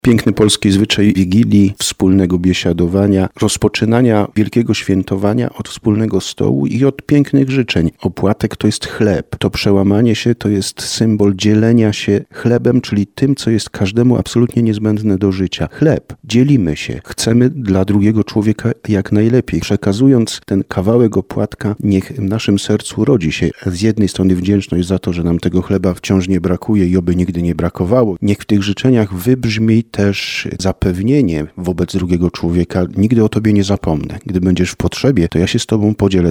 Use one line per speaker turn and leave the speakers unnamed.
Piękny polski zwyczaj Wigilii, wspólnego biesiadowania, rozpoczynania wielkiego świętowania od wspólnego stołu i od pięknych życzeń. Opłatek to jest chleb. To przełamanie się to jest symbol dzielenia się chlebem, czyli tym, co jest każdemu absolutnie niezbędne do życia. Chleb. Dzielimy się. Chcemy dla drugiego człowieka jak najlepiej. Przekazując ten kawałek opłatka, niech w naszym sercu rodzi się z jednej strony wdzięczność za to, że nam tego chleba wciąż nie brakuje i oby nigdy nie brakowało. Niech w tych życzeniach wybrzmi też zapewnienie wobec drugiego człowieka. Nigdy o tobie nie zapomnę. Gdy będziesz w potrzebie, to ja się z tobą podzielę.